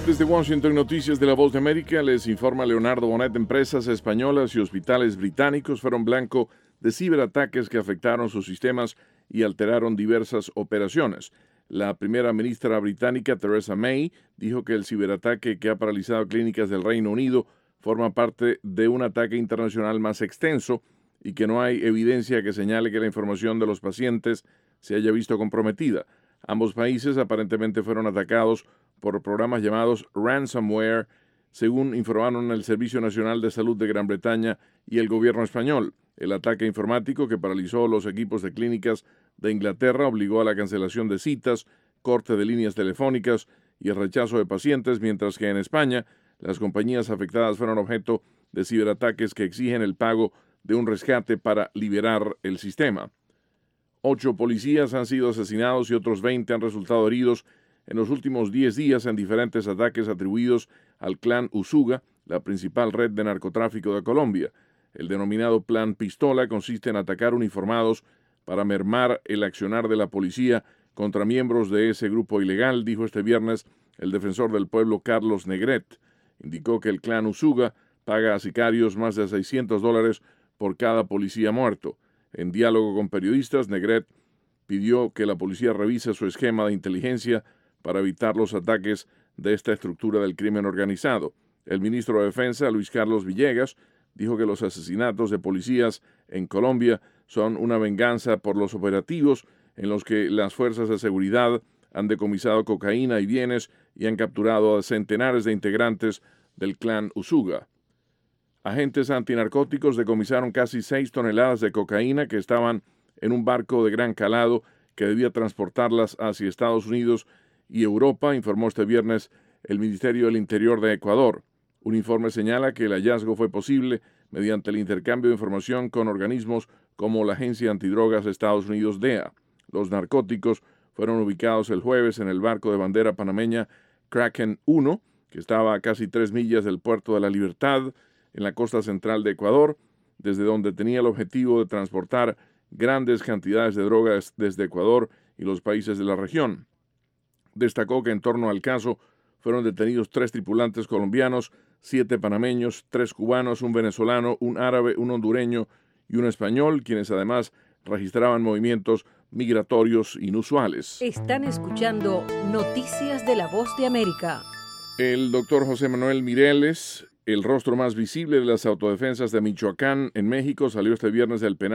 Desde Washington, Noticias de la Voz de América, les informa Leonardo Bonet. Empresas españolas y hospitales británicos fueron blanco de ciberataques que afectaron sus sistemas y alteraron diversas operaciones. La primera ministra británica, Theresa May, dijo que el ciberataque que ha paralizado clínicas del Reino Unido forma parte de un ataque internacional más extenso y que no hay evidencia que señale que la información de los pacientes se haya visto comprometida. Ambos países aparentemente fueron atacados por programas llamados ransomware, según informaron el Servicio Nacional de Salud de Gran Bretaña y el gobierno español. El ataque informático que paralizó los equipos de clínicas de Inglaterra obligó a la cancelación de citas, corte de líneas telefónicas y el rechazo de pacientes, mientras que en España las compañías afectadas fueron objeto de ciberataques que exigen el pago de un rescate para liberar el sistema. 8 policías han sido asesinados y otros 20 han resultado heridos en los últimos 10 días en diferentes ataques atribuidos al clan Usuga, la principal red de narcotráfico de Colombia. El denominado Plan Pistola consiste en atacar uniformados para mermar el accionar de la policía contra miembros de ese grupo ilegal, dijo este viernes el defensor del pueblo Carlos Negret. Indicó que el clan Usuga paga a sicarios más de $600 por cada policía muerto. En diálogo con periodistas, Negret pidió que la policía revise su esquema de inteligencia para evitar los ataques de esta estructura del crimen organizado. El ministro de Defensa, Luis Carlos Villegas, dijo que los asesinatos de policías en Colombia son una venganza por los operativos en los que las fuerzas de seguridad han decomisado cocaína y bienes y han capturado a centenares de integrantes del clan Usuga. Agentes antinarcóticos decomisaron casi 6 toneladas de cocaína que estaban en un barco de gran calado que debía transportarlas hacia Estados Unidos y Europa, informó este viernes el Ministerio del Interior de Ecuador. Un informe señala que el hallazgo fue posible mediante el intercambio de información con organismos como la Agencia Antidrogas de Estados Unidos, DEA. Los narcóticos fueron ubicados el jueves en el barco de bandera panameña Kraken 1, que estaba a casi 3 millas del puerto de La Libertad, en la costa central de Ecuador, desde donde tenía el objetivo de transportar grandes cantidades de drogas desde Ecuador y los países de la región. Destacó que en torno al caso fueron detenidos 3 tripulantes colombianos, 7 panameños, 3 cubanos, un venezolano, un árabe, un hondureño y un español, quienes además registraban movimientos migratorios inusuales. Están escuchando Noticias de la Voz de América. El doctor José Manuel Mireles, el rostro más visible de las autodefensas de Michoacán en México, salió este viernes del penal